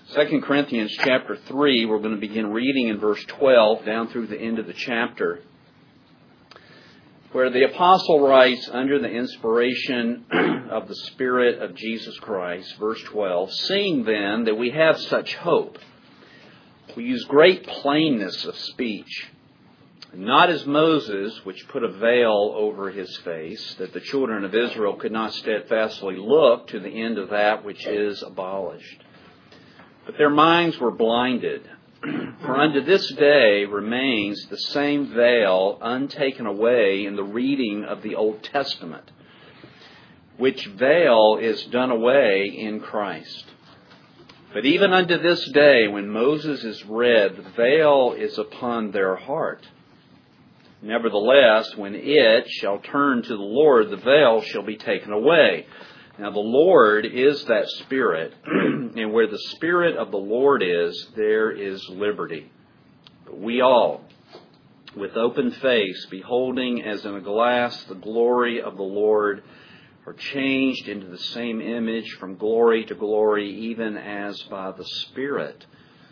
2 Corinthians chapter 3, we're going to begin reading in verse 12 down through the end of the chapter, where the apostle writes under the inspiration of the Spirit of Jesus Christ, verse 12, "Seeing then that we have such hope, we use great plainness of speech, not as Moses, which put a veil over his face, that the children of Israel could not steadfastly look to the end of that which is abolished. But their minds were blinded. For unto this day remains the same veil untaken away in the reading of the Old Testament, which veil is done away in Christ. But even unto this day, when Moses is read, the veil is upon their heart. Nevertheless, when it shall turn to the Lord, the veil shall be taken away. Now the Lord is that Spirit, and where the Spirit of the Lord is, there is liberty. But we all, with open face, beholding as in a glass the glory of the Lord, are changed into the same image from glory to glory, even as by the Spirit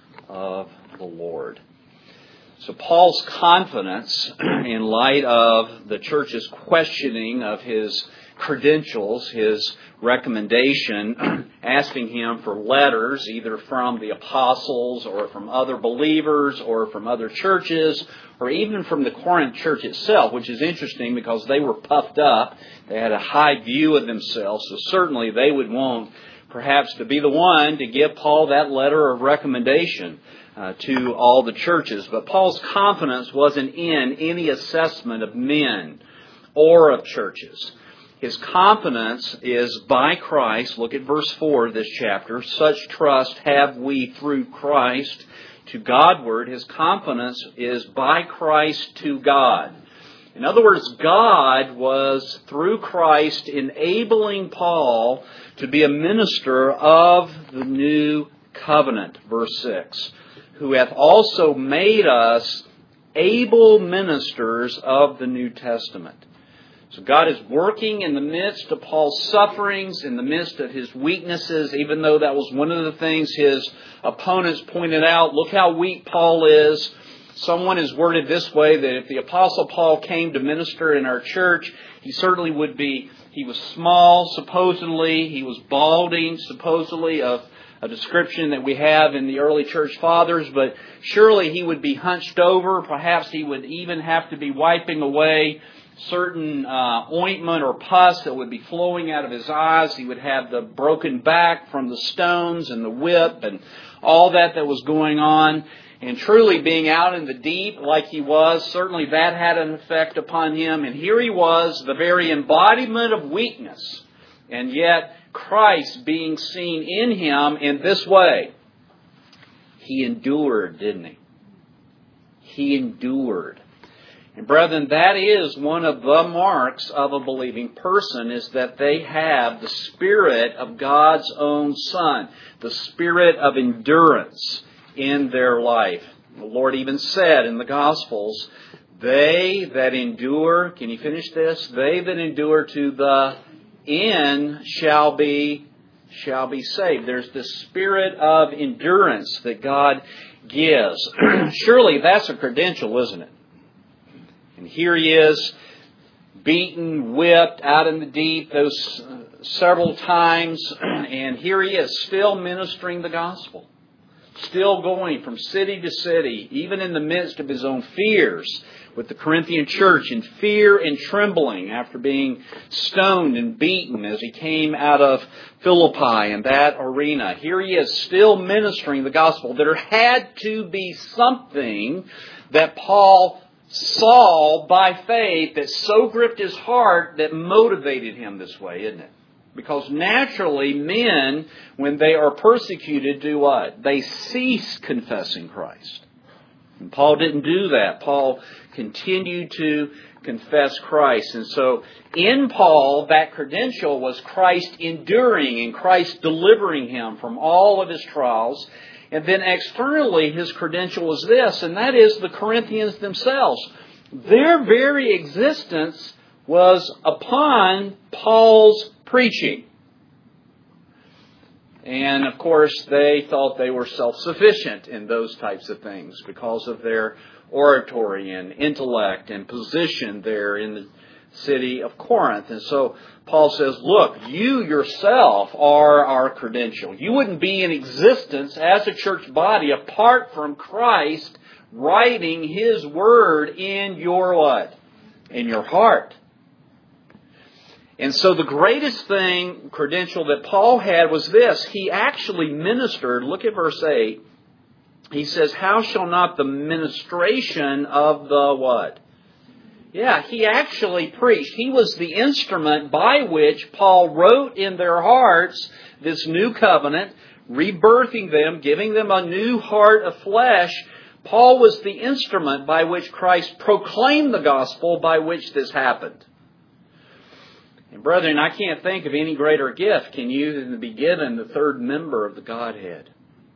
of the Lord." So Paul's confidence, in light of the church's questioning of his credentials, his recommendation, asking him for letters, either from the apostles or from other believers or from other churches, or even from the Corinth church itself, which is interesting because they were puffed up. They had a high view of themselves, so certainly they would want perhaps to be the one to give Paul that letter of recommendation to all the churches. But Paul's confidence wasn't in any assessment of men or of churches. His confidence is by Christ. Look at verse 4 of this chapter. "Such trust have we through Christ to Godward." His confidence is by Christ to God. In other words, God was, through Christ, enabling Paul to be a minister of the new covenant. Verse 6. "Who hath also made us able ministers of the New Testament." So God is working in the midst of Paul's sufferings, in the midst of his weaknesses, even though that was one of the things his opponents pointed out. Look how weak Paul is. Someone has worded this way, that if the Apostle Paul came to minister in our church, he certainly would be, he was small, supposedly, he was balding, supposedly, of a description that we have in the early church fathers, but surely he would be hunched over. Perhaps he would even have to be wiping away certain ointment or pus that would be flowing out of his eyes. He would have the broken back from the stones and the whip and all that was going on. And truly being out in the deep like he was, certainly that had an effect upon him. And here he was, the very embodiment of weakness. And yet Christ being seen in him in this way. He endured, didn't he? He endured. And brethren, that is one of the marks of a believing person, is that they have the Spirit of God's own Son, the Spirit of endurance in their life. The Lord even said in the Gospels, "They that endure," can you finish this? "They that endure to the end shall be saved." There's this spirit of endurance that God gives. Surely that's a credential, isn't it? And here he is, beaten, whipped, out in the deep, those several times, and here he is, still ministering the gospel. Still going from city to city, even in the midst of his own fears with the Corinthian church, in fear and trembling after being stoned and beaten as he came out of Philippi in that arena. Here he is, still ministering the gospel. There had to be something that Paul saw by faith that so gripped his heart that motivated him this way, isn't it? Because naturally, men, when they are persecuted, do what? They cease confessing Christ. And Paul didn't do that. Paul continued to confess Christ. And so in Paul, that credential was Christ enduring and Christ delivering him from all of his trials. And then externally, his credential was this, and that is the Corinthians themselves. Their very existence was upon Paul's preaching. And, of course, they thought they were self-sufficient in those types of things because of their oratory and intellect and position there in the city of Corinth. And so Paul says, look, you yourself are our credential. You wouldn't be in existence as a church body apart from Christ writing His Word in your what? In your heart. And so the greatest credential that Paul had was this. He actually ministered. Look at verse 8. He says, how shall not the ministration of the what? Yeah, he actually preached. He was the instrument by which Paul wrote in their hearts this new covenant, rebirthing them, giving them a new heart of flesh. Paul was the instrument by which Christ proclaimed the gospel by which this happened. And brethren, I can't think of any greater gift, can you, than to be given the third member of the Godhead.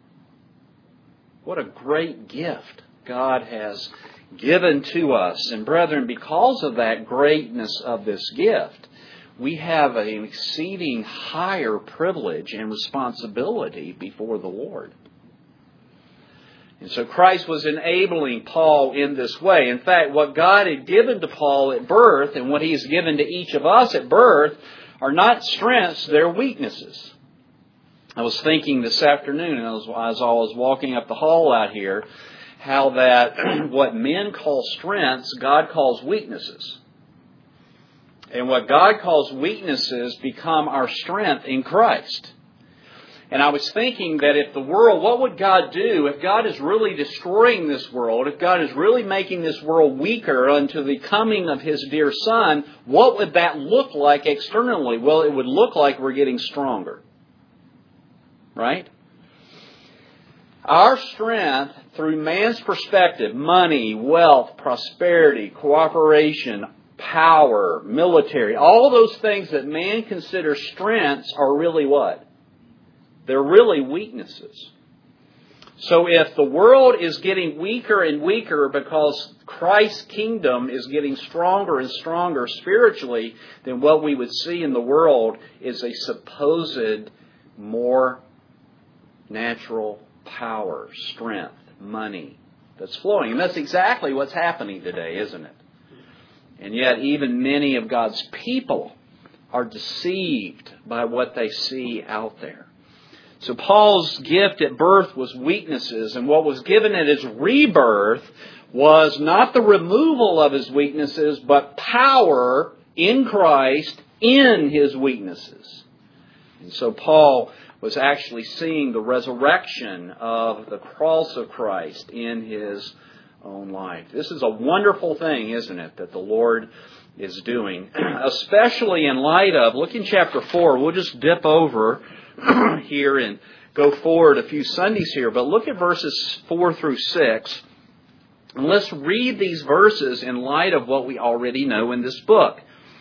What a great gift God has given to us. And brethren, because of that greatness of this gift, we have an exceeding higher privilege and responsibility before the Lord. And so Christ was enabling Paul in this way. In fact, what God had given to Paul at birth and what He has given to each of us at birth are not strengths, they're weaknesses. I was thinking this afternoon as I was walking up the hall out here, how that what men call strengths, God calls weaknesses. And what God calls weaknesses become our strength in Christ. And I was thinking that if the world, what would God do if God is really destroying this world, if God is really making this world weaker unto the coming of His dear Son, what would that look like externally? Well, it would look like we're getting stronger. Right? Our strength, through man's perspective, money, wealth, prosperity, cooperation, power, military, all those things that man considers strengths are really what? They're really weaknesses. So if the world is getting weaker and weaker because Christ's kingdom is getting stronger and stronger spiritually, then what we would see in the world is a supposed more natural power, strength, money that's flowing. And that's exactly what's happening today, isn't it? And yet even many of God's people are deceived by what they see out there. So Paul's gift at birth was weaknesses, and what was given at his rebirth was not the removal of his weaknesses, but power in Christ in his weaknesses. And so Paul was actually seeing the resurrection of the cross of Christ in his own life. This is a wonderful thing, isn't it, that the Lord is doing, especially in light of, look in chapter 4, we'll just dip over here and go forward a few Sundays here, but look at verses 4 through 6, and let's read these verses in light of what we already know in this book.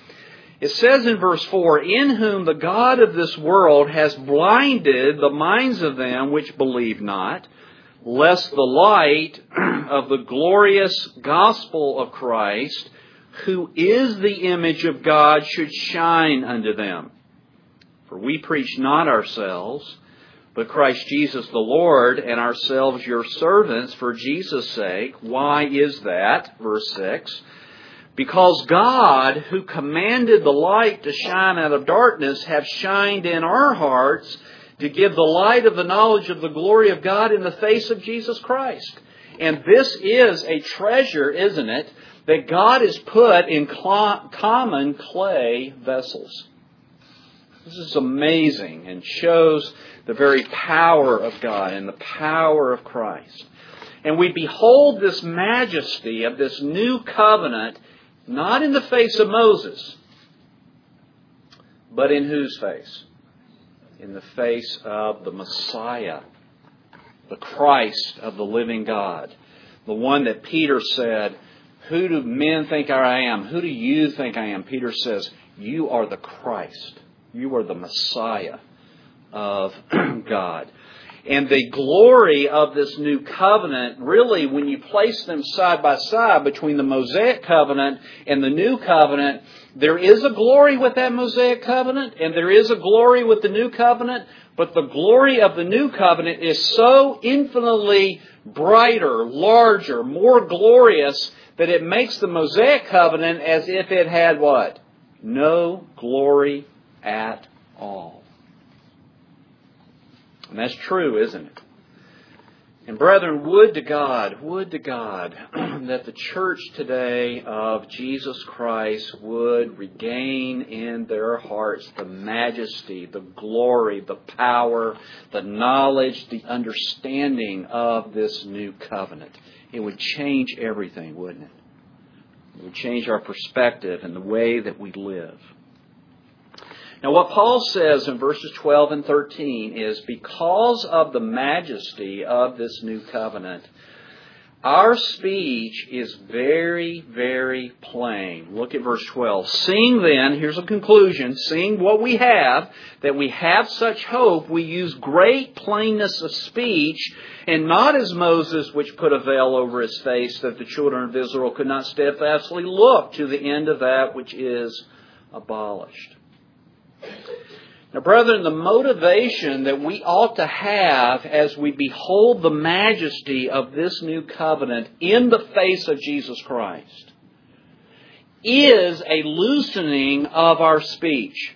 It says in verse 4, in whom the God of this world has blinded the minds of them which believe not, lest the light of the glorious gospel of Christ, who is the image of God, should shine unto them. For we preach not ourselves, but Christ Jesus the Lord, and ourselves your servants for Jesus' sake. Why is that? Verse 6. Because God, who commanded the light to shine out of darkness, have shined in our hearts to give the light of the knowledge of the glory of God in the face of Jesus Christ. And this is a treasure, isn't it, that God has put in common clay vessels. This is amazing and shows the very power of God and the power of Christ. And we behold this majesty of this new covenant, not in the face of Moses, but in whose face? In the face of the Messiah, the Christ of the living God. The one that Peter said, who do men think I am? Who do you think I am? Peter says, you are the Christ. You are the Messiah of God. And the glory of this new covenant, really, when you place them side by side between the Mosaic covenant and the new covenant, there is a glory with that Mosaic covenant, and there is a glory with the new covenant, but the glory of the new covenant is so infinitely brighter, larger, more glorious, that it makes the Mosaic covenant as if it had what? No glory at all. And that's true, isn't it? And brethren, would to God that the church today of Jesus Christ would regain in their hearts the majesty, the glory, the power, the knowledge, the understanding of this new covenant. It would change everything, wouldn't it? It would change our perspective and the way that we live. Now, what Paul says in verses 12 and 13 is, because of the majesty of this new covenant, our speech is very, very plain. Look at verse 12. Seeing then, here's a conclusion, seeing what we have, that we have such hope, we use great plainness of speech, and not as Moses, which put a veil over his face, that the children of Israel could not steadfastly look to the end of that which is abolished. Now, brethren, the motivation that we ought to have as we behold the majesty of this new covenant in the face of Jesus Christ is a loosening of our speech.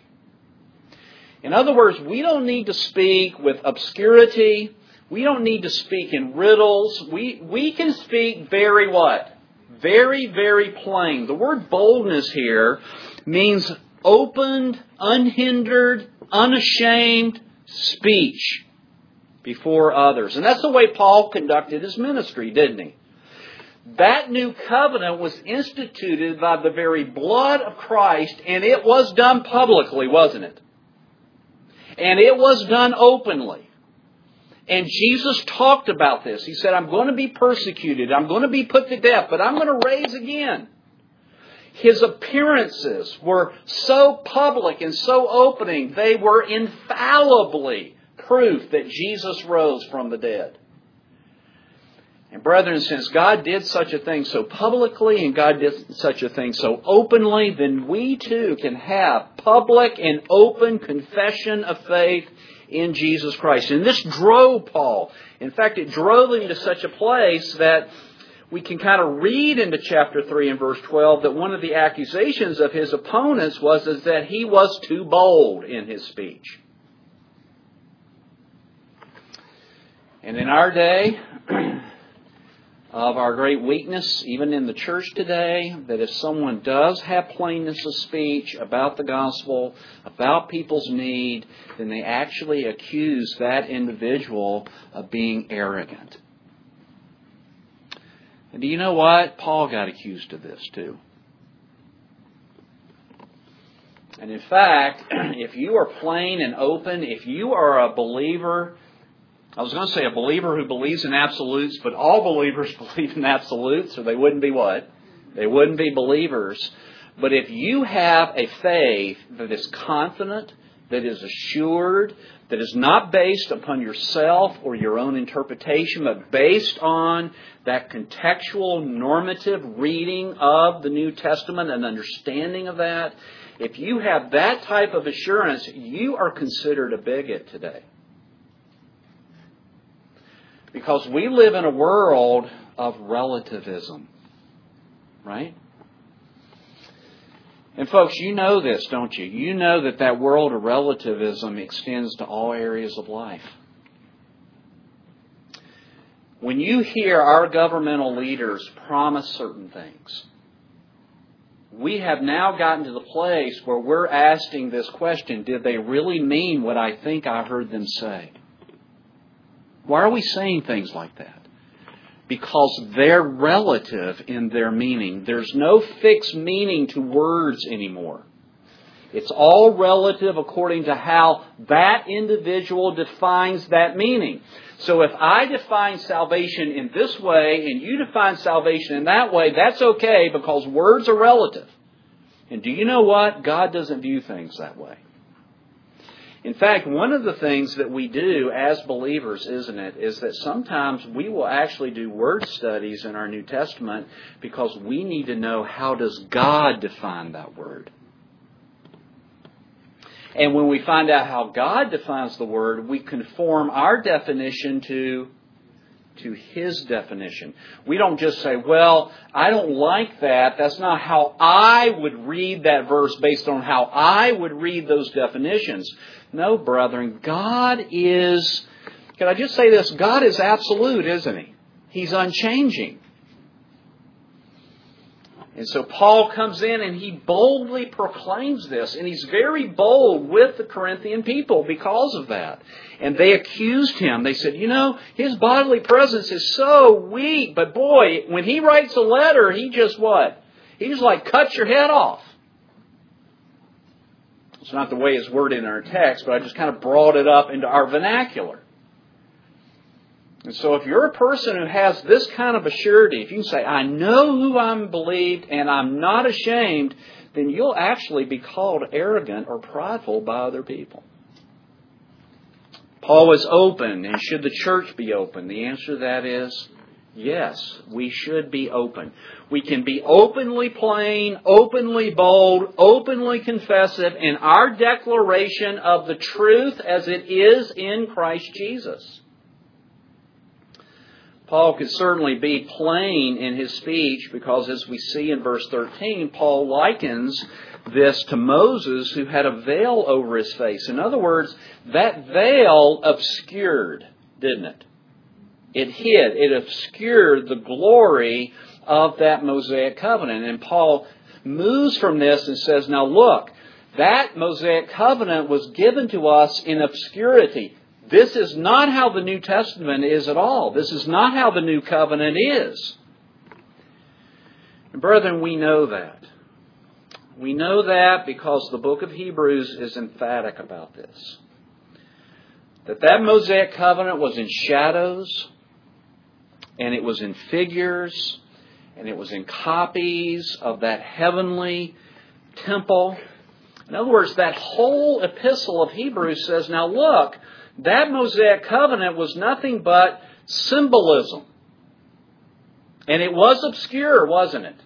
In other words, we don't need to speak with obscurity. We don't need to speak in riddles. We can speak very what? Very, very plain. The word boldness here means opened, unhindered, unashamed speech before others. And that's the way Paul conducted his ministry, didn't he? That new covenant was instituted by the very blood of Christ, and it was done publicly, wasn't it? And it was done openly. And Jesus talked about this. He said, I'm going to be persecuted, I'm going to be put to death, but I'm going to raise again. His appearances were so public and so opening, they were infallibly proof that Jesus rose from the dead. And brethren, since God did such a thing so publicly and God did such a thing so openly, then we too can have public and open confession of faith in Jesus Christ. And this drove Paul. In fact, it drove him to such a place that we can kind of read into chapter 3 and verse 12 that one of the accusations of his opponents was that he was too bold in his speech. And in our day, of our great weakness, even in the church today, that if someone does have plainness of speech about the gospel, about people's need, then they actually accuse that individual of being arrogant. And do you know what? Paul got accused of this too. And in fact, if you are plain and open, if you are a believer, I was going to say a believer who believes in absolutes, but all believers believe in absolutes, or they wouldn't be what? They wouldn't be believers. But if you have a faith that is confident, that is assured, that is not based upon yourself or your own interpretation, but based on that contextual, normative reading of the New Testament and understanding of that, if you have that type of assurance, you are considered a bigot today. Because we live in a world of relativism, right? And folks, you know this, don't you? You know that world of relativism extends to all areas of life. When you hear our governmental leaders promise certain things, we have now gotten to the place where we're asking this question, did they really mean what I think I heard them say? Why are we saying things like that? Because they're relative in their meaning. There's no fixed meaning to words anymore. It's all relative according to how that individual defines that meaning. So if I define salvation in this way and you define salvation in that way, that's okay because words are relative. And do you know what? God doesn't view things that way. In fact, one of the things that we do as believers, isn't it, is that sometimes we will actually do word studies in our New Testament because we need to know how does God define that word. And when we find out how God defines the word, we conform our definition to His definition. We don't just say, well, I don't like that. That's not how I would read that verse based on how I would read those definitions. No, brethren, God is, can I just say this? God is absolute, isn't He? He's unchanging. And so Paul comes in and he boldly proclaims this. And he's very bold with the Corinthian people because of that. And they accused him. They said, his bodily presence is so weak. But boy, when he writes a letter, he just what? He just like cuts your head off. It's not the way it's worded in our text, but I just kind of brought it up into our vernacular. And so if you're a person who has this kind of a surety, if you can say, I know who I'm believed and I'm not ashamed, then you'll actually be called arrogant or prideful by other people. Paul is open, and should the church be open? The answer to that is yes, we should be open. We can be openly plain, openly bold, openly confessive in our declaration of the truth as it is in Christ Jesus. Paul could certainly be plain in his speech because, as we see in verse 13, Paul likens this to Moses, who had a veil over his face. In other words, that veil obscured, didn't it? It hid, it obscured the glory of that Mosaic covenant. And Paul moves from this and says, now look, that Mosaic covenant was given to us in obscurity. This is not how the New Testament is at all. This is not how the New Covenant is. And brethren, we know that. We know that because the book of Hebrews is emphatic about this. That Mosaic covenant was in shadows, and it was in figures, and it was in copies of that heavenly temple. In other words, that whole epistle of Hebrews says, now look, that Mosaic covenant was nothing but symbolism. And it was obscure, wasn't it?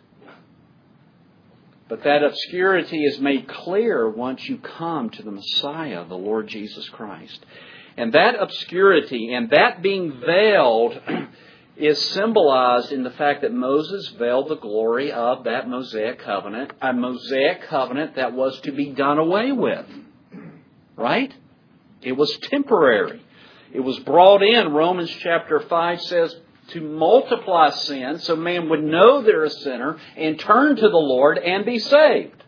But that obscurity is made clear once you come to the Messiah, the Lord Jesus Christ. And that obscurity and that being veiled is symbolized in the fact that Moses veiled the glory of that Mosaic covenant, a Mosaic covenant that was to be done away with. Right? It was temporary. It was brought in, Romans chapter 5 says, to multiply sin so man would know they're a sinner and turn to the Lord and be saved.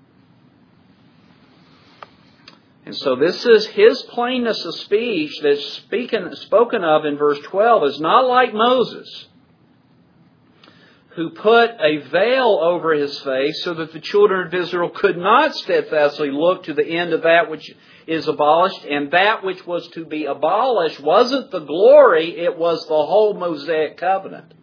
And so this is his plainness of speech that's spoken of in verse 12 is not like Moses, who put a veil over his face so that the children of Israel could not steadfastly look to the end of that which is abolished. And that which was to be abolished wasn't the glory, it was the whole Mosaic covenant.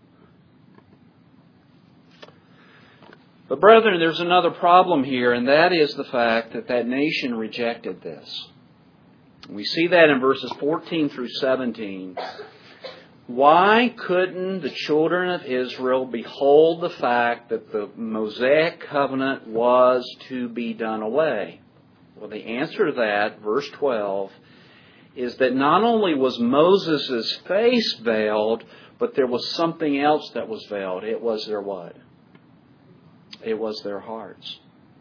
But brethren, there's another problem here, and that is the fact that that nation rejected this. We see that in verses 14 through 17. Why couldn't the children of Israel behold the fact that the Mosaic covenant was to be done away? Well, the answer to that, verse 12, is that not only was Moses' face veiled, but there was something else that was veiled. It was their what? It was their hearts.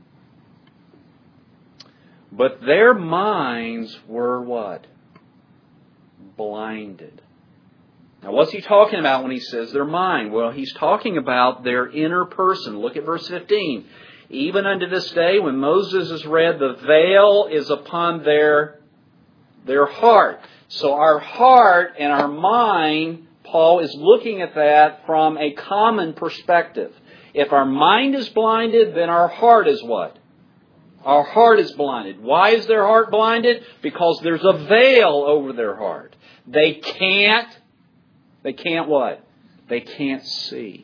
But their minds were what? Blinded. Now, what's he talking about when he says their mind? Well, he's talking about their inner person. Look at verse 15. Even unto this day, when Moses is read, the veil is upon their heart. So our heart and our mind, Paul is looking at that from a common perspective. If our mind is blinded, then our heart is what? Our heart is blinded. Why is their heart blinded? Because there's a veil over their heart. They can't what? They can't see.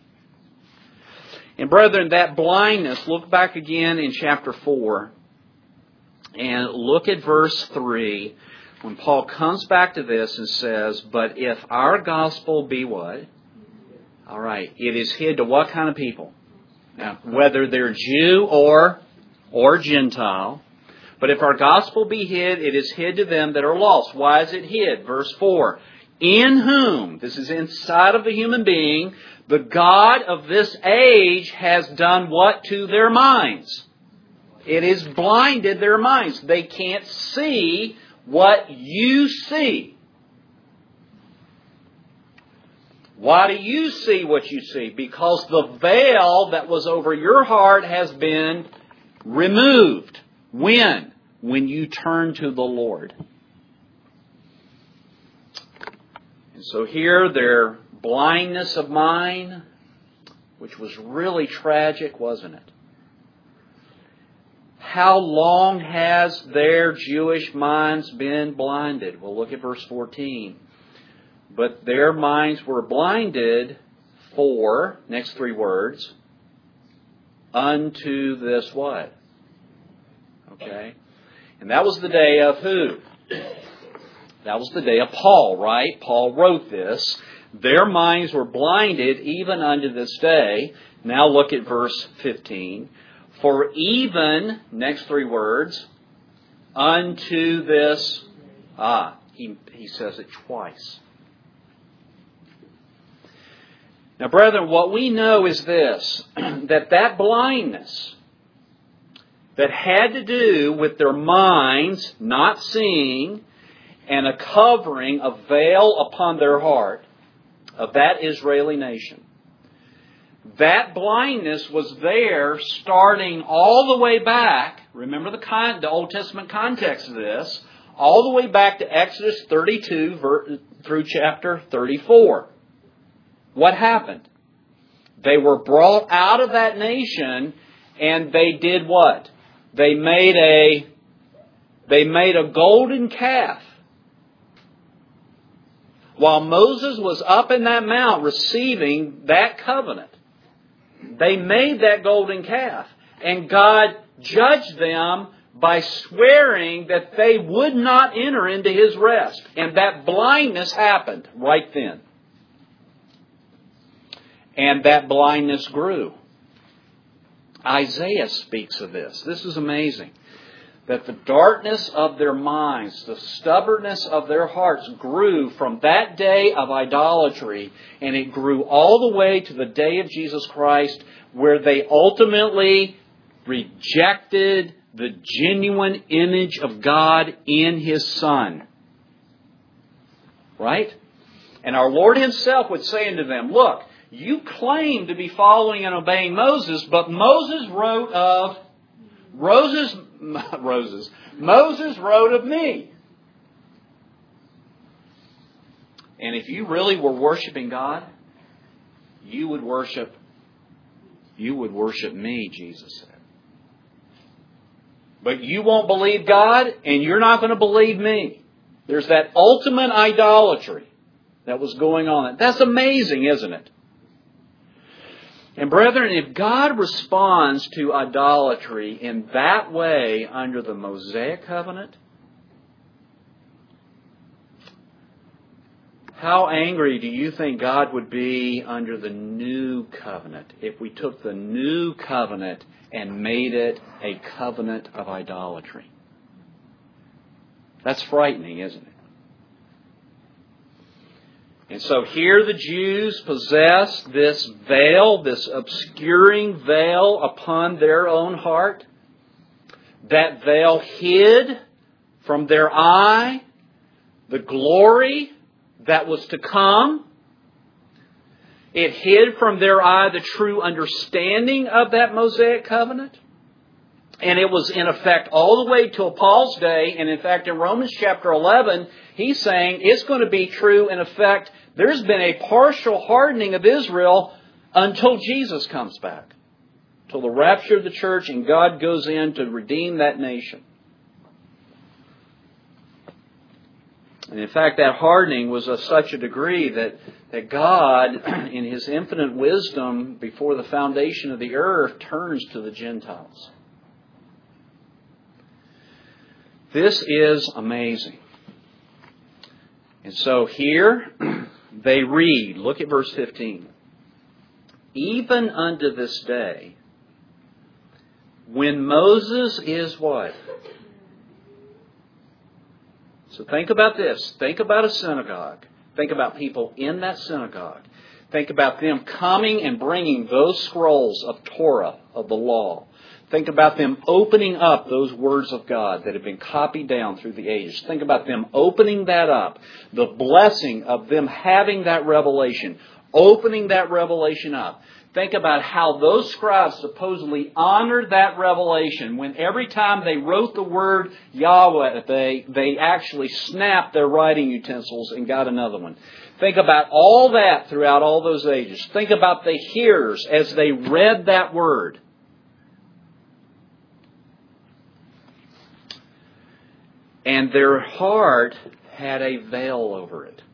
And brethren, that blindness, look back again in chapter 4. And look at verse 3, when Paul comes back to this and says, but if our gospel be what? All right, it is hid to what kind of people? Now, whether they're Jew or Gentile. But if our gospel be hid, it is hid to them that are lost. Why is it hid? Verse 4. In whom, this is inside of the human being, the God of this age has done what to their minds? It has blinded their minds. They can't see what you see. Why do you see what you see? Because the veil that was over your heart has been removed. When? When you turn to the Lord. And so here their blindness of mind, which was really tragic, wasn't it? How long has their Jewish minds been blinded? Well, look at verse 14. But their minds were blinded for, next three words, unto this what? Okay. And that was the day of who? That was the day of Paul, right? Paul wrote this. Their minds were blinded even unto this day. Now look at verse 15. For even, next three words, unto this, he says it twice. Now, brethren, what we know is this, that blindness that had to do with their minds not seeing and a covering, a veil upon their heart of that Israeli nation. That blindness was there starting all the way back, remember the Old Testament context of this, all the way back to Exodus 32 through chapter 34. What happened? They were brought out of that nation and they did what? They made a golden calf. While Moses was up in that mount receiving that covenant, they made that golden calf. And God judged them by swearing that they would not enter into His rest. And that blindness happened right then. And that blindness grew. Isaiah speaks of this. This is amazing. That the darkness of their minds, the stubbornness of their hearts grew from that day of idolatry, and it grew all the way to the day of Jesus Christ, where they ultimately rejected the genuine image of God in His Son. Right? And our Lord Himself would say unto them, look, you claim to be following and obeying Moses, but Moses wrote of Moses wrote of me. And if you really were worshiping God, you would worship me, Jesus said. But you won't believe God, and you're not going to believe me. There's that ultimate idolatry that was going on. That's amazing, isn't it? And brethren, if God responds to idolatry in that way under the Mosaic covenant, how angry do you think God would be under the new covenant if we took the new covenant and made it a covenant of idolatry? That's frightening, isn't it? And so here the Jews possess this veil, this obscuring veil upon their own heart. That veil hid from their eye the glory that was to come. It hid from their eye the true understanding of that Mosaic covenant. And it was in effect all the way till Paul's day. And in fact, in Romans chapter 11, he's saying it's going to be true in effect. There's been a partial hardening of Israel until Jesus comes back. Till the rapture of the church and God goes in to redeem that nation. And in fact, that hardening was of such a degree that God, in His infinite wisdom before the foundation of the earth, turns to the Gentiles. This is amazing. And so here they read, look at verse 15. Even unto this day, when Moses is what? So think about this. Think about a synagogue. Think about people in that synagogue. Think about them coming and bringing those scrolls of Torah, of the law. Think about them opening up those words of God that have been copied down through the ages. Think about them opening that up. The blessing of them having that revelation. Opening that revelation up. Think about how those scribes supposedly honored that revelation when every time they wrote the word Yahweh, they actually snapped their writing utensils and got another one. Think about all that throughout all those ages. Think about the hearers as they read that word. And their heart had a veil over it.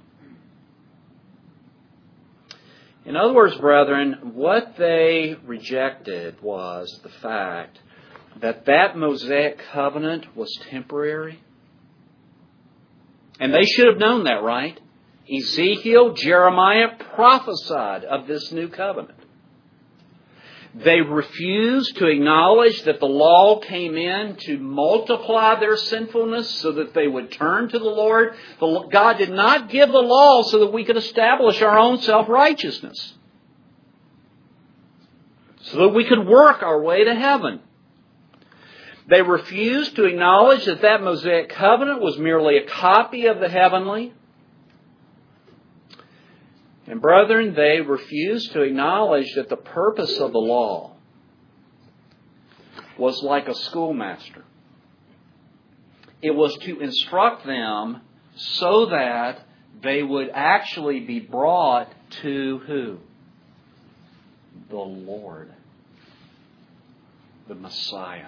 In other words, brethren, what they rejected was the fact that that Mosaic covenant was temporary. And they should have known that, right? Ezekiel, Jeremiah prophesied of this new covenant. They refused to acknowledge that the law came in to multiply their sinfulness so that they would turn to the Lord. God did not give the law so that we could establish our own self-righteousness, so that we could work our way to heaven. They refused to acknowledge that that Mosaic covenant was merely a copy of the heavenly. And brethren, they refused to acknowledge that the purpose of the law was like a schoolmaster. It was to instruct them so that they would actually be brought to who? The Lord. The Messiah.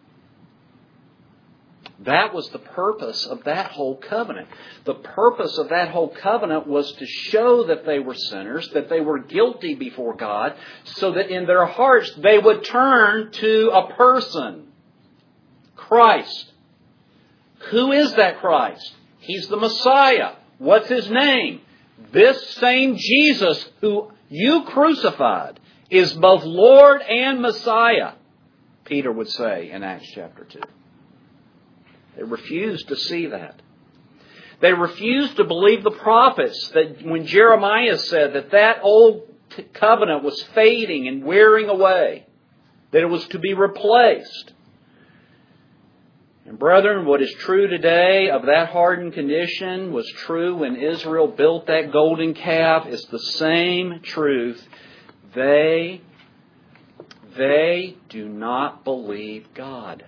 That was the purpose of that whole covenant. The purpose of that whole covenant was to show that they were sinners, that they were guilty before God, so that in their hearts they would turn to a person, Christ. Who is that Christ? He's the Messiah. What's His name? This same Jesus who you crucified is both Lord and Messiah, Peter would say in Acts chapter 2. They refused to see that. They refused to believe the prophets that when Jeremiah said that old covenant was fading and wearing away, that it was to be replaced. And brethren, what is true today of that hardened condition was true when Israel built that golden calf. It's the same truth. They do not believe God.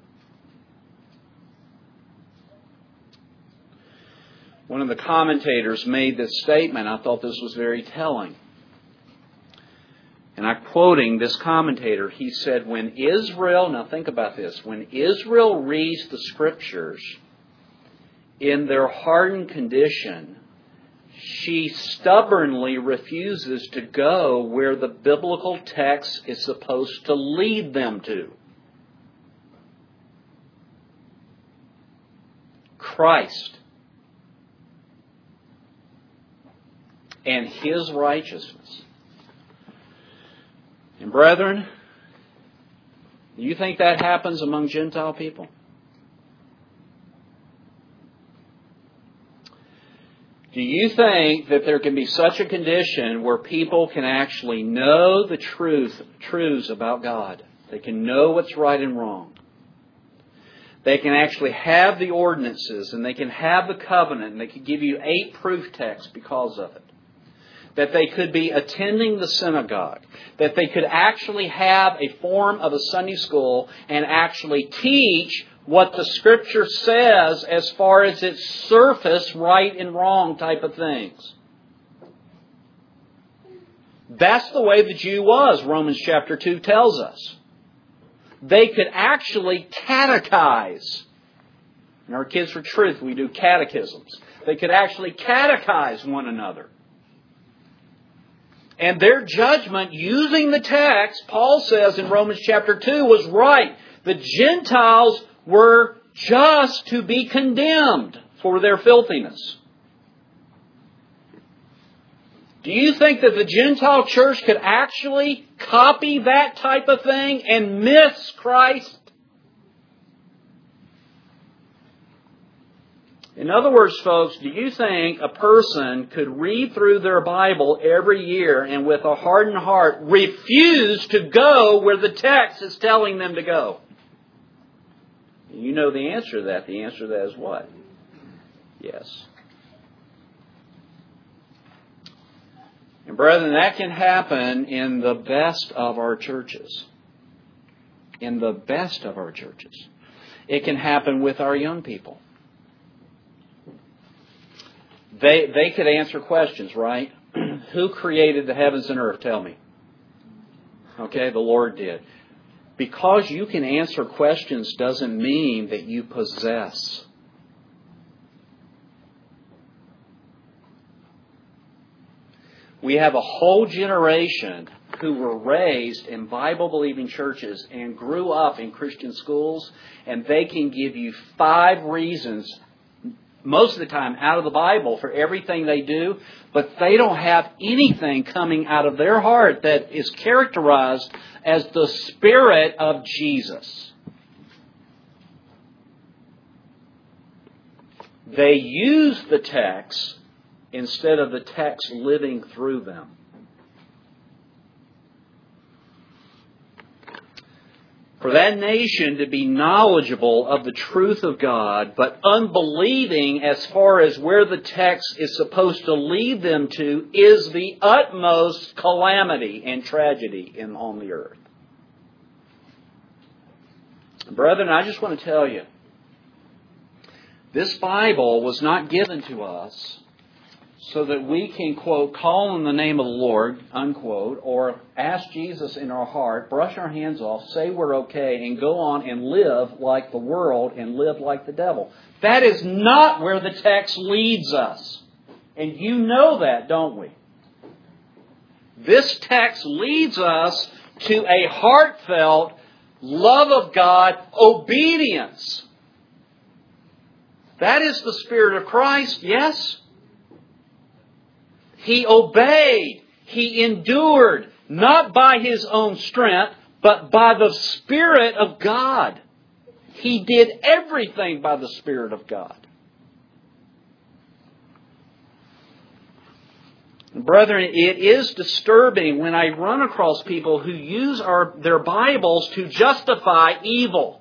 One of the commentators made this statement. I thought this was very telling. And I'm quoting this commentator. He said, when Israel, now think about this, when Israel reads the Scriptures in their hardened condition, she stubbornly refuses to go where the biblical text is supposed to lead them to. Christ. And His righteousness. And brethren, do you think that happens among Gentile people? Do you think that there can be such a condition where people can actually know the truths about God? They can know what's right and wrong. They can actually have the ordinances and they can have the covenant and they can give you 8 proof texts because of it. That they could be attending the synagogue, that they could actually have a form of a Sunday school and actually teach what the Scripture says as far as its surface right and wrong type of things. That's the way the Jew was, Romans chapter 2 tells us. They could actually catechize. In our Kids for Truth, we do catechisms. They could actually catechize one another. And their judgment using the text, Paul says in Romans chapter 2, was right. The Gentiles were just to be condemned for their filthiness. Do you think that the Gentile church could actually copy that type of thing and miss Christ? In other words, folks, do you think a person could read through their Bible every year and with a hardened heart refuse to go where the text is telling them to go? You know the answer to that. The answer to that is what? Yes. And brethren, that can happen in the best of our churches. In the best of our churches. It can happen with our young people. They could answer questions, right? Who created the heavens and earth? Tell me. Okay, the Lord did. Because you can answer questions doesn't mean that you possess. We have a whole generation who were raised in Bible-believing churches and grew up in Christian schools, and they can give you 5 reasons, most of the time out of the Bible, for everything they do, but they don't have anything coming out of their heart that is characterized as the Spirit of Jesus. They use the text instead of the text living through them. For that nation to be knowledgeable of the truth of God, but unbelieving as far as where the text is supposed to lead them to, is the utmost calamity and tragedy on the earth. Brethren, I just want to tell you, this Bible was not given to us so that we can, quote, call on the name of the Lord, unquote, or ask Jesus in our heart, brush our hands off, say we're okay, and go on and live like the world and live like the devil. That is not where the text leads us. And you know that, don't we? This text leads us to a heartfelt love of God, obedience. That is the Spirit of Christ, yes? He obeyed. He endured, not by His own strength, but by the Spirit of God. He did everything by the Spirit of God. Brethren, it is disturbing when I run across people who use their Bibles to justify evil.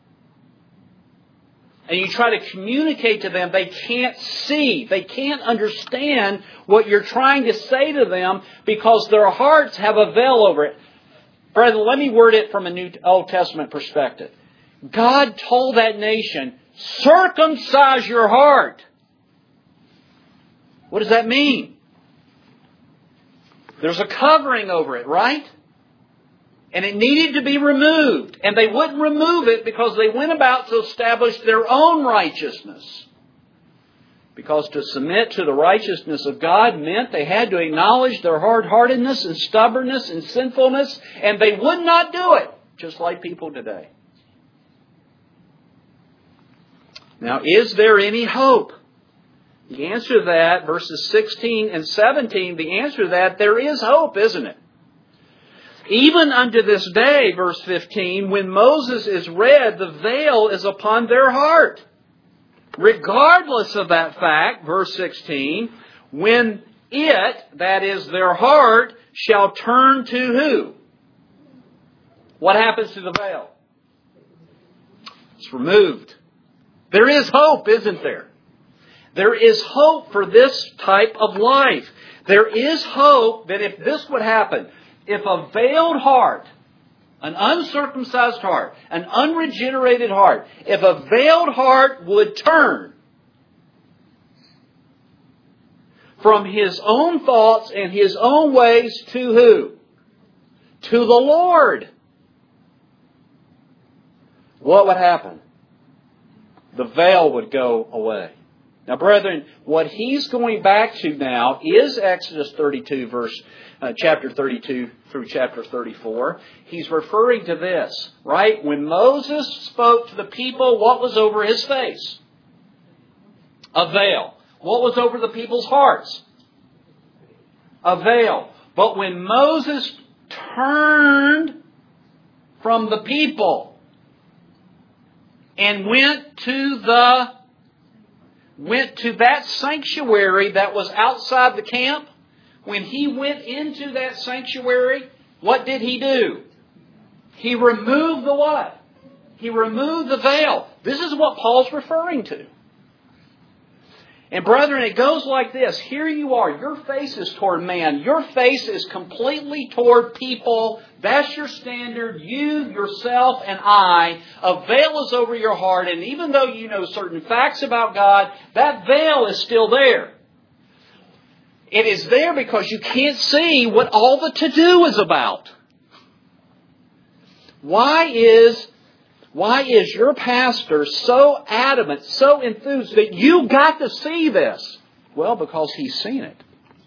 And you try to communicate to them, they can't see, they can't understand what you're trying to say to them because their hearts have a veil over it. Brethren, let me word it from a Old Testament perspective. God told that nation, circumcise your heart. What does that mean? There's a covering over it, right? And it needed to be removed. And they wouldn't remove it because they went about to establish their own righteousness. Because to submit to the righteousness of God meant they had to acknowledge their hard-heartedness and stubbornness and sinfulness. And they would not do it, just like people today. Now, is there any hope? The answer to that, verses 16 and 17, the answer to that, there is hope, isn't it? Even unto this day, verse 15, when Moses is read, the veil is upon their heart. Regardless of that fact, verse 16, when it, that is their heart, shall turn to who? What happens to the veil? It's removed. There is hope, isn't there? There is hope for this type of life. There is hope that if this would happen, if a veiled heart, an uncircumcised heart, an unregenerated heart, if a veiled heart would turn from his own thoughts and his own ways to who? To the Lord. What would happen? The veil would go away. Now, brethren, what he's going back to now is Exodus 32, chapter 32 through chapter 34. He's referring to this, right? When Moses spoke to the people, what was over his face? A veil. What was over the people's hearts? A veil. But when Moses turned from the people and went to that sanctuary that was outside the camp, when he went into that sanctuary, what did he do? He removed the what? He removed the veil. This is what Paul's referring to. And brethren, it goes like this. Here you are. Your face is toward man. Your face is completely toward people. That's your standard. You, yourself, and I. A veil is over your heart. And even though you know certain facts about God, that veil is still there. It is there because you can't see what all the to-do is about. Why is your pastor so adamant, so enthused that you got to see this? Well, because he's seen it.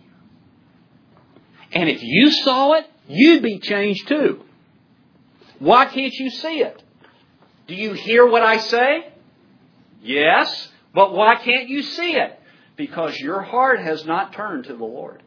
And if you saw it, you'd be changed too. Why can't you see it? Do you hear what I say? Yes, but why can't you see it? Because your heart has not turned to the Lord.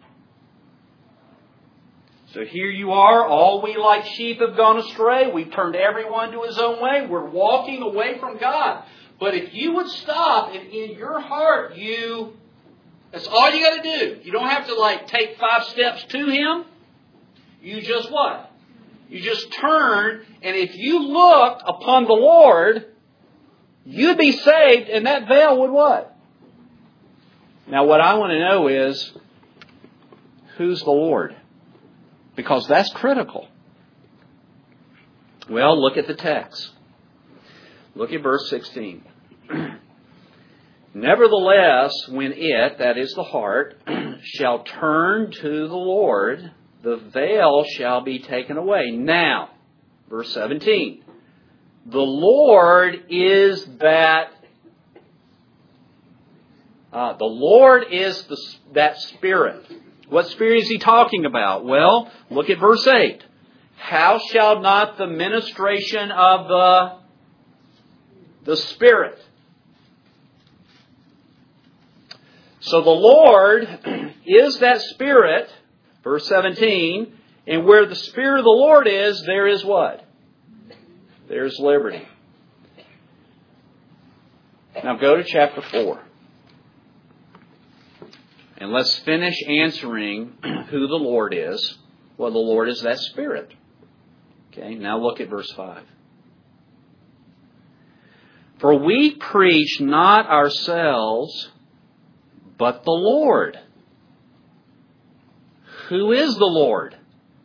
So here you are, all we like sheep have gone astray. We've turned everyone to his own way. We're walking away from God. But if you would stop and in your heart that's all you got to do. You don't have to take 5 steps to Him. You just what? You just turn, and if you look upon the Lord, you'd be saved, and that veil would what? Now what I want to know is, who's the Lord? Because that's critical. Well, look at the text. Look at verse 16. Nevertheless, when it, that is the heart, shall turn to the Lord, the veil shall be taken away. Now, verse 17. The Lord is that Spirit. What Spirit is He talking about? Well, look at verse 8. How shall not the ministration of the Spirit? So the Lord is that Spirit, verse 17, and where the Spirit of the Lord is, there is what? There's liberty. Now go to chapter 4. And let's finish answering who the Lord is. Well, the Lord is that Spirit. Okay, now look at verse 5. For we preach not ourselves, but the Lord. Who is the Lord?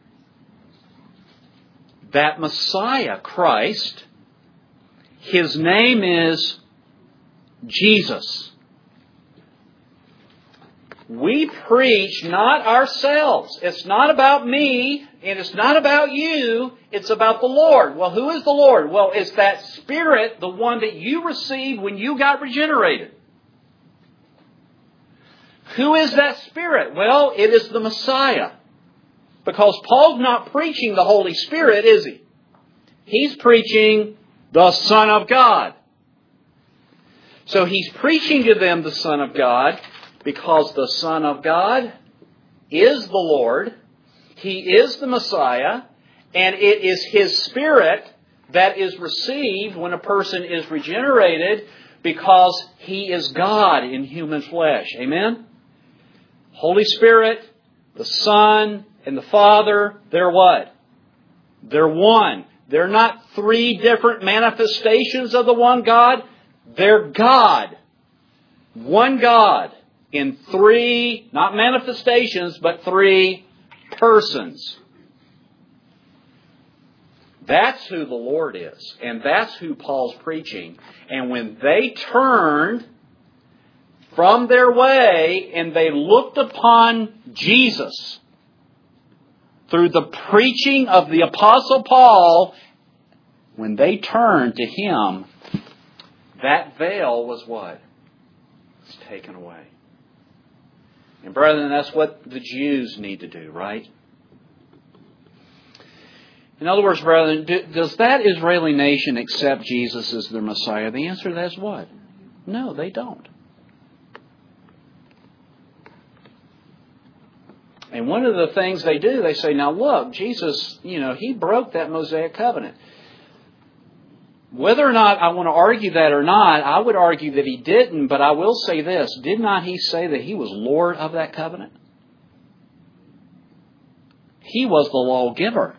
That Messiah, Christ. His name is Jesus. We preach not ourselves. It's not about me, and it's not about you. It's about the Lord. Well, who is the Lord? Well, it's that Spirit, the one that you received when you got regenerated. Who is that Spirit? Well, it is the Messiah. Because Paul's not preaching the Holy Spirit, is he? He's preaching the Son of God. So he's preaching to them the Son of God, because the Son of God is the Lord, He is the Messiah, and it is His Spirit that is received when a person is regenerated, because He is God in human flesh. Amen? Holy Spirit, the Son, and the Father, they're what? They're one. They're not 3 different manifestations of the one God. They're God. One God. In 3, not manifestations, but 3 persons. That's who the Lord is. And that's who Paul's preaching. And when they turned from their way and they looked upon Jesus through the preaching of the Apostle Paul, when they turned to Him, that veil was what? It's taken away. And brethren, that's what the Jews need to do, right? In other words, brethren, does that Israeli nation accept Jesus as their Messiah? The answer to that is what? No, they don't. And one of the things they do, they say, now look, Jesus, He broke that Mosaic covenant. Whether or not I want to argue that or not, I would argue that He didn't, but I will say this. Did not He say that He was Lord of that covenant? He was the lawgiver.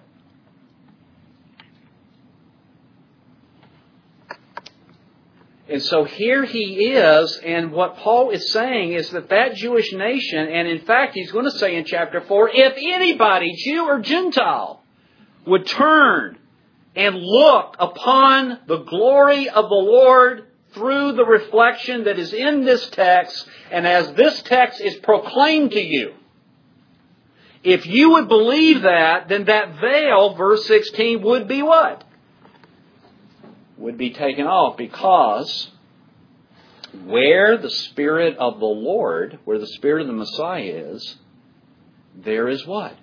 And so here He is, and what Paul is saying is that Jewish nation, and in fact he's going to say in chapter 4, if anybody, Jew or Gentile, would turn and look upon the glory of the Lord through the reflection that is in this text, and as this text is proclaimed to you, if you would believe that, then that veil, verse 16, would be what? Would be taken off, because where the Spirit of the Lord, where the Spirit of the Messiah is, there is what?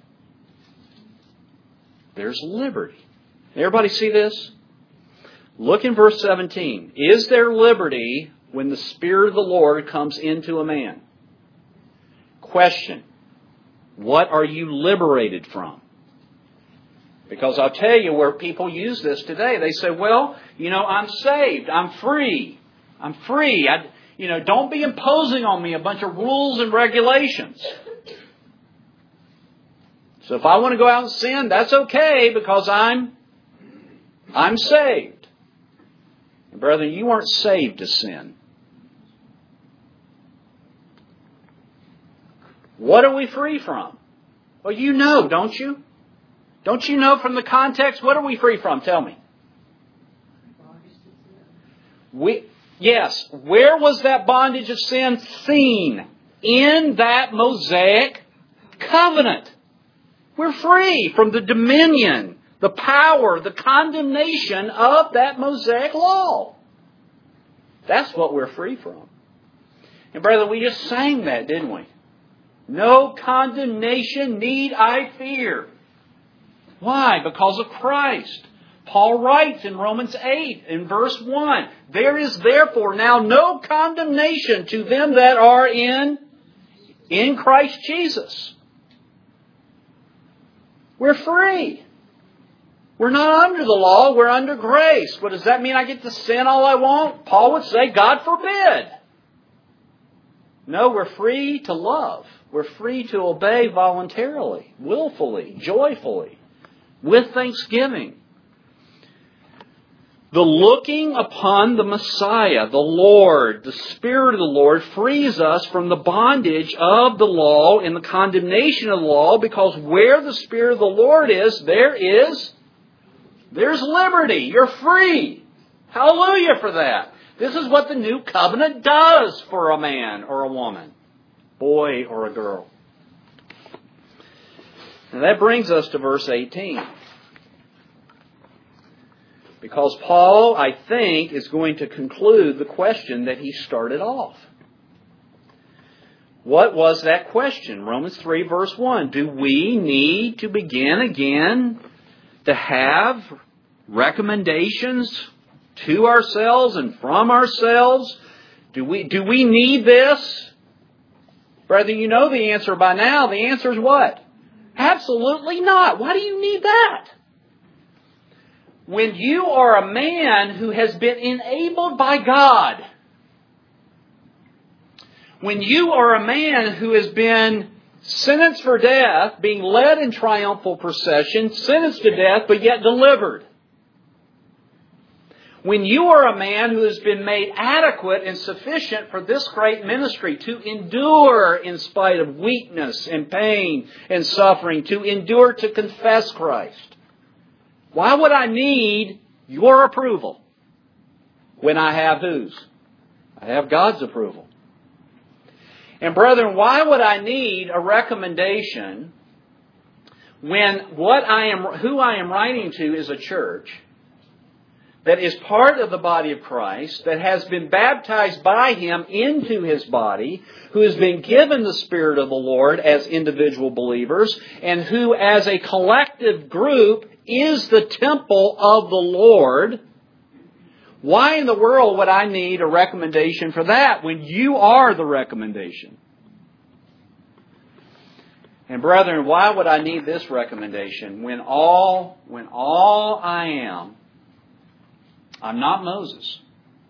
There's liberty. Everybody see this? Look in verse 17. Is there liberty when the Spirit of the Lord comes into a man? Question. What are you liberated from? Because I'll tell you where people use this today. They say, well, I'm saved. I'm free. I'm free. Don't be imposing on me a bunch of rules and regulations. So if I want to go out and sin, that's okay because I'm saved. And brethren, you weren't saved to sin. What are we free from? Well, you know, don't you? Don't you know from the context? What are we free from? Tell me. Yes. Where was that bondage of sin seen? In that Mosaic covenant. We're free from the dominion, the power, the condemnation of that Mosaic law. That's what we're free from. And brother, we just sang that, didn't we? No condemnation need I fear. Why? Because of Christ. Paul writes in Romans 8 in verse 1, there is therefore now no condemnation to them that are in Christ Jesus. We're free. We're not under the law, we're under grace. What does that mean? I get to sin all I want? Paul would say, God forbid. No, we're free to love. We're free to obey voluntarily, willfully, joyfully, with thanksgiving. The looking upon the Messiah, the Lord, the Spirit of the Lord, frees us from the bondage of the law and the condemnation of the law, because where the Spirit of the Lord is, there's liberty. You're free. Hallelujah for that. This is what the new covenant does for a man or a woman, boy or a girl. And that brings us to verse 18. Because Paul, I think, is going to conclude the question that he started off. What was that question? Romans 3 verse 1. Do we need to begin again to have recommendations to ourselves and from ourselves? Do we need this? Brethren, you know the answer by now. The answer is what? Absolutely not. Why do you need that? When you are a man who has been enabled by God, when you are a man who has been sentenced for death, being led in triumphal procession, sentenced to death, but yet delivered. When you are a man who has been made adequate and sufficient for this great ministry, to endure in spite of weakness and pain and suffering, to endure to confess Christ. Why would I need your approval when I have whose? I have God's approval. And brethren, why would I need a recommendation when who I am writing to is a church that is part of the body of Christ, that has been baptized by Him into His body, who has been given the Spirit of the Lord as individual believers, and who as a collective group is the temple of the Lord, why in the world would I need a recommendation for that when you are the recommendation? And brethren, why would I need this recommendation when all I am, I'm not Moses.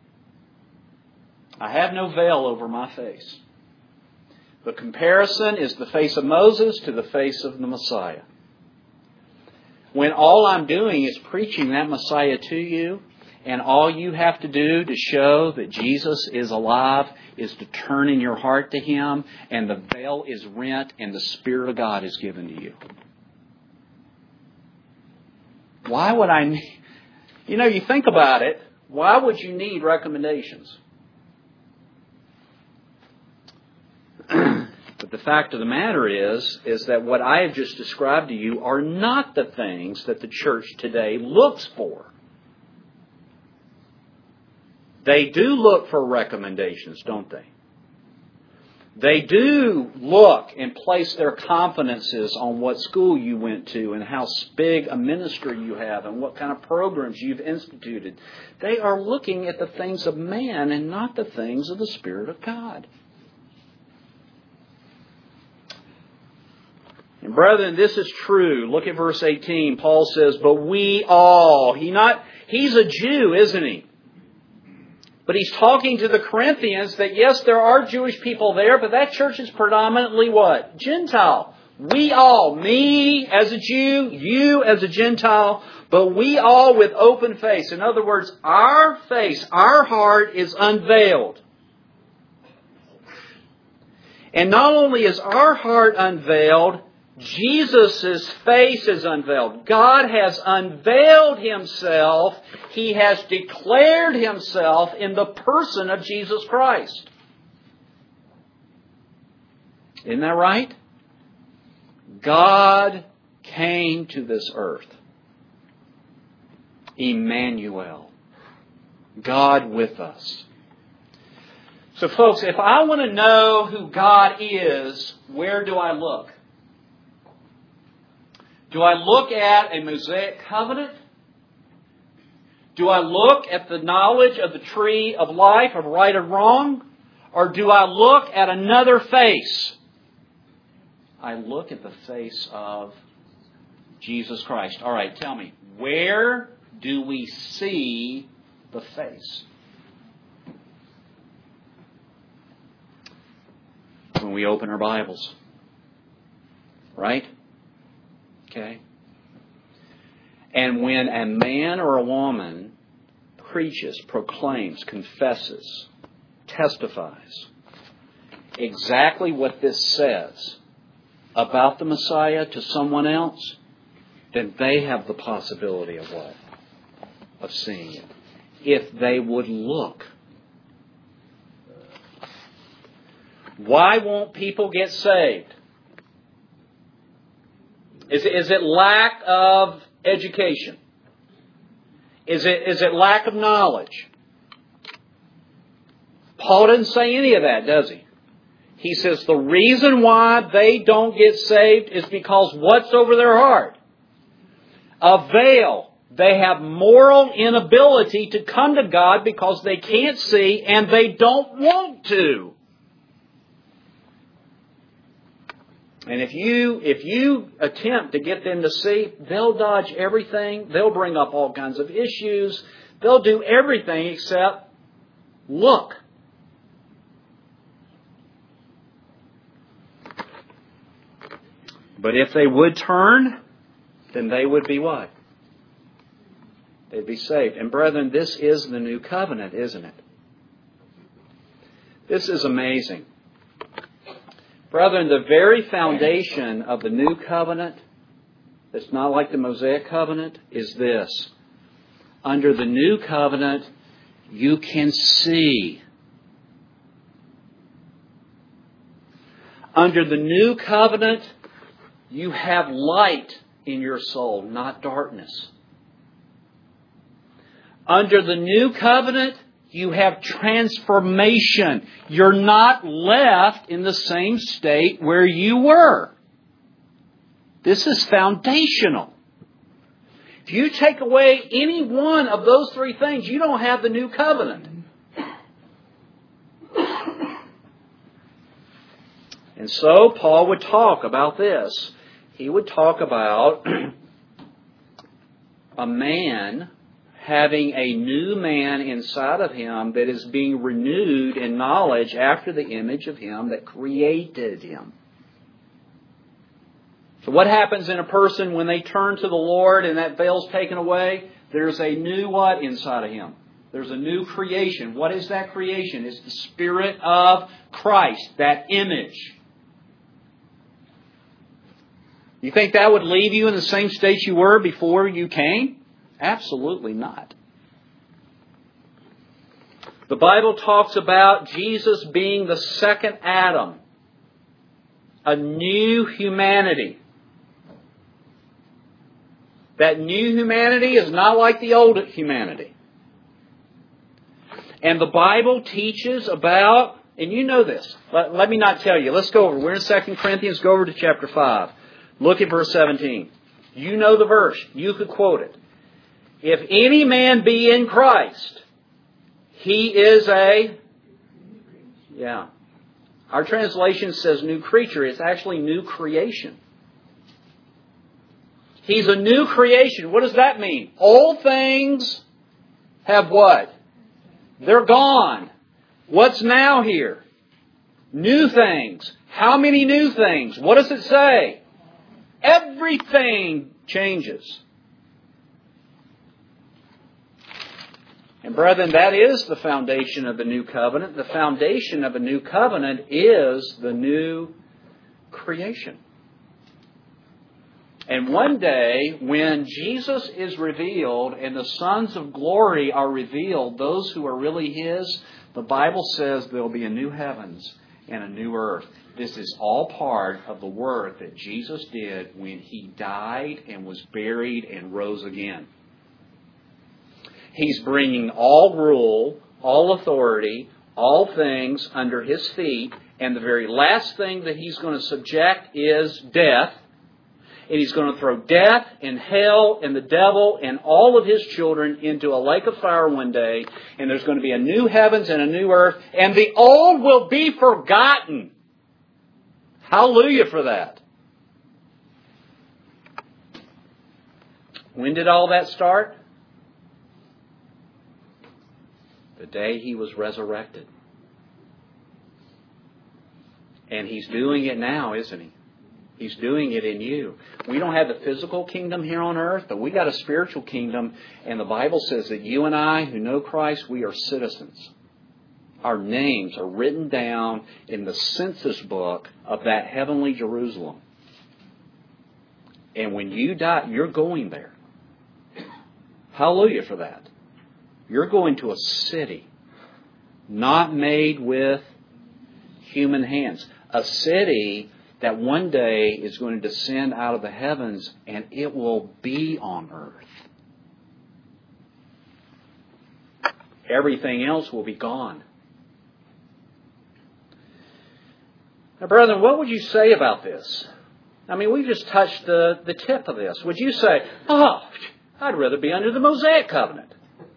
I have no veil over my face. The comparison is the face of Moses to the face of the Messiah. When all I'm doing is preaching that Messiah to you, and all you have to do to show that Jesus is alive is to turn in your heart to Him, and the veil is rent, and the Spirit of God is given to you. Why would I need... You think about it, why would you need recommendations? But the fact of the matter is that what I have just described to you are not the things that the church today looks for. They do look for recommendations, don't they? They do look and place their confidences on what school you went to and how big a ministry you have and what kind of programs you've instituted. They are looking at the things of man and not the things of the Spirit of God. And brethren, this is true. Look at verse 18. Paul says, but we all. He's a Jew, isn't he? But he's talking to the Corinthians that yes, there are Jewish people there, but that church is predominantly what? Gentile. We all, me as a Jew, you as a Gentile, but we all with open face. In other words, our face, our heart is unveiled. And not only is our heart unveiled, Jesus' face is unveiled. God has unveiled Himself. He has declared Himself in the person of Jesus Christ. Isn't that right? God came to this earth. Emmanuel. God with us. So folks, if I want to know who God is, where do I look? Do I look at a Mosaic covenant? Do I look at the knowledge of the tree of life, of right and wrong? Or do I look at another face? I look at the face of Jesus Christ. All right, tell me, where do we see the face? When we open our Bibles. Right? Okay? And when a man or a woman preaches, proclaims, confesses, testifies exactly what this says about the Messiah to someone else, then they have the possibility of what? Of seeing it. If they would look. Why won't people get saved? Is it lack of education? Is it lack of knowledge? Paul doesn't say any of that, does he? He says the reason why they don't get saved is because what's over their heart? A veil. They have moral inability to come to God because they can't see and they don't want to. And if you attempt to get them to see, they'll dodge everything. They'll bring up all kinds of issues. They'll do everything except look. But if they would turn, then they would be what? They'd be saved. And brethren, this is the new covenant, isn't it? This is amazing. Brethren, the very foundation of the new covenant, that's not like the Mosaic covenant, is this. Under the new covenant, you can see. Under the new covenant, you have light in your soul, not darkness. Under the new covenant, you have transformation. You're not left in the same state where you were. This is foundational. If you take away any one of those three things, you don't have the new covenant. And so Paul would talk about this. He would talk about a man having a new man inside of him that is being renewed in knowledge after the image of Him that created him. So what happens in a person when they turn to the Lord and that veil's taken away? There's a new what inside of him? There's a new creation. What is that creation? It's the Spirit of Christ, that image. You think that would leave you in the same state you were before you came? Absolutely not. The Bible talks about Jesus being the second Adam, a new humanity. That new humanity is not like the old humanity. And the Bible teaches about, and you know this, let me not tell you. Let's go over. We're in 2 Corinthians. Go over to chapter 5. Look at verse 17. You know the verse. You could quote it. If any man be in Christ, he is Our translation says new creature. It's actually new creation. He's a new creation. What does that mean? Old things have what? They're gone. What's now here? New things. How many new things? What does it say? Everything changes. And brethren, that is the foundation of the new covenant. The foundation of a new covenant is the new creation. And one day, when Jesus is revealed and the sons of glory are revealed, those who are really His, the Bible says there will be a new heavens and a new earth. This is all part of the work that Jesus did when He died and was buried and rose again. He's bringing all rule, all authority, all things under His feet, and the very last thing that He's going to subject is death. And He's going to throw death and hell and the devil and all of His children into a lake of fire one day. And there's going to be a new heavens and a new earth. And the old will be forgotten. Hallelujah for that. When did all that start? The day He was resurrected. And He's doing it now, isn't He? He's doing it in you. We don't have the physical kingdom here on earth, but we got a spiritual kingdom. And the Bible says that you and I who know Christ, we are citizens. Our names are written down in the census book of that heavenly Jerusalem. And when you die, you're going there. Hallelujah for that. You're going to a city not made with human hands. A city that one day is going to descend out of the heavens and it will be on earth. Everything else will be gone. Now, brethren, what would you say about this? I mean, we just touched the tip of this. Would you say, oh, I'd rather be under the Mosaic covenant.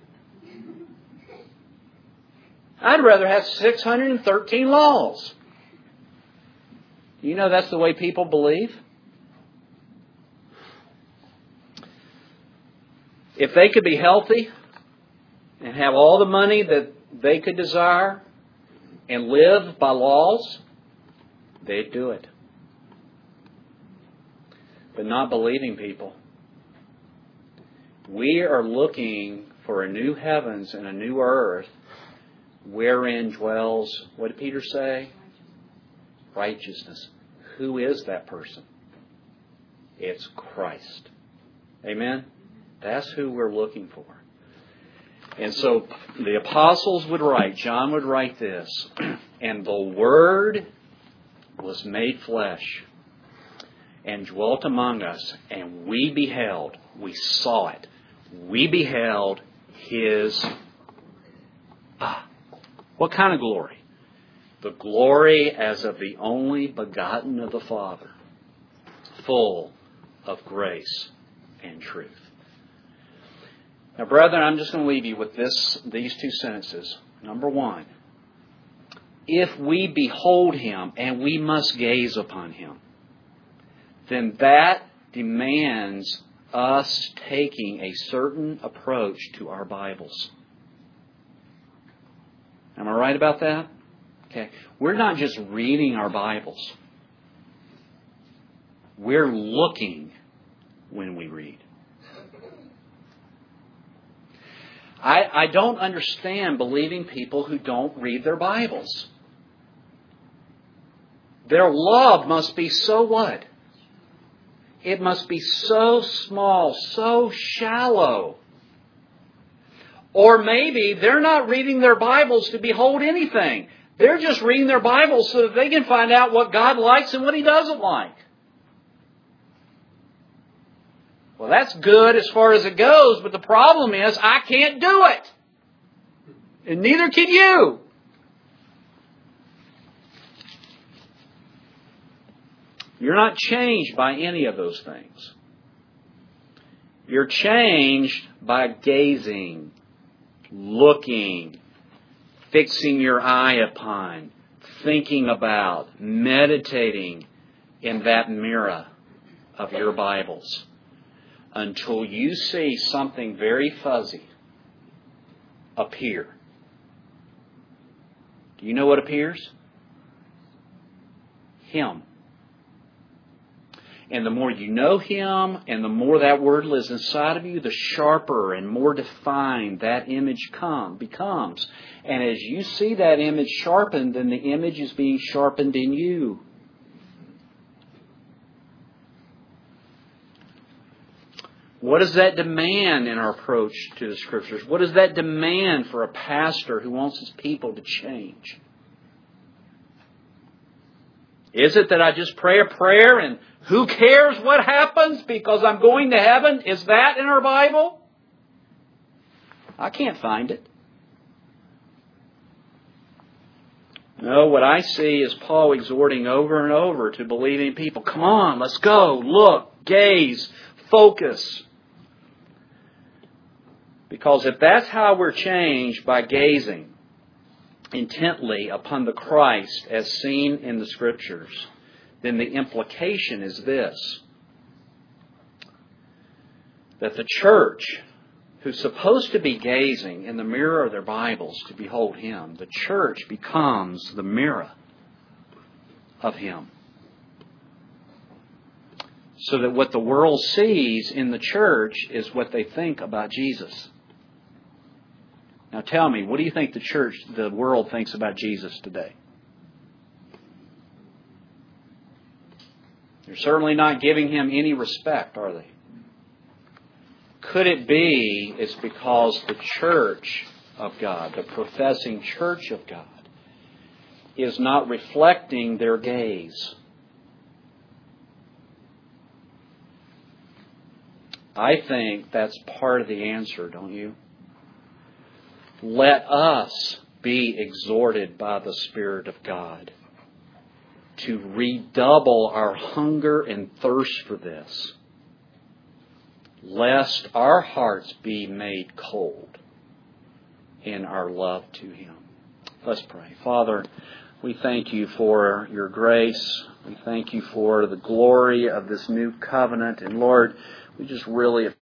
I'd rather have 613 laws. You know that's the way people believe? If they could be healthy and have all the money that they could desire and live by laws, they'd do it. But not believing people. We are looking for a new heavens and a new earth wherein dwells, what did Peter say? Righteousness. Who is that person? It's Christ. Amen? That's who we're looking for. And so the apostles would write, John would write this, and the Word was made flesh and dwelt among us, and we beheld, we saw it, we beheld His... what kind of glory? The glory as of the only begotten of the Father, full of grace and truth. Now, brethren, I'm just going to leave you with these two sentences. Number one, if we behold Him, and we must gaze upon Him, then that demands us taking a certain approach to our Bibles. Am I right about that? Okay. We're not just reading our Bibles. We're looking when we read. I don't understand believing people who don't read their Bibles. Their love must be so what? It must be so small, so shallow. Or maybe they're not reading their Bibles to behold anything. They're just reading their Bibles so that they can find out what God likes and what He doesn't like. Well, that's good as far as it goes, but the problem is I can't do it. And neither can you. You're not changed by any of those things. You're changed by gazing, looking, fixing your eye upon, thinking about, meditating in that mirror of your Bibles until you see something very fuzzy appear. Do you know what appears? Him. And the more you know Him, and the more that Word lives inside of you, the sharper and more defined that image becomes. And as you see that image sharpened, then the image is being sharpened in you. What does that demand in our approach to the Scriptures? What does that demand for a pastor who wants his people to change? Is it that I just pray a prayer and who cares what happens because I'm going to heaven? Is that in our Bible? I can't find it. No, what I see is Paul exhorting over and over to believing people, come on, let's go, look, gaze, focus. Because if that's how we're changed, by gazing intently upon the Christ as seen in the Scriptures, then the implication is this: that the church, who's supposed to be gazing in the mirror of their Bibles to behold Him, the church becomes the mirror of Him. So that what the world sees in the church is what they think about Jesus. Now tell me, what do you think the world thinks about Jesus today? They're certainly not giving Him any respect, are they? Could it be it's because the church of God, the professing church of God, is not reflecting their gaze? I think that's part of the answer, don't you? Let us be exhorted by the Spirit of God to redouble our hunger and thirst for this, lest our hearts be made cold in our love to Him. Let's pray. Father, we thank You for Your grace. We thank You for the glory of this new covenant. And Lord, we just really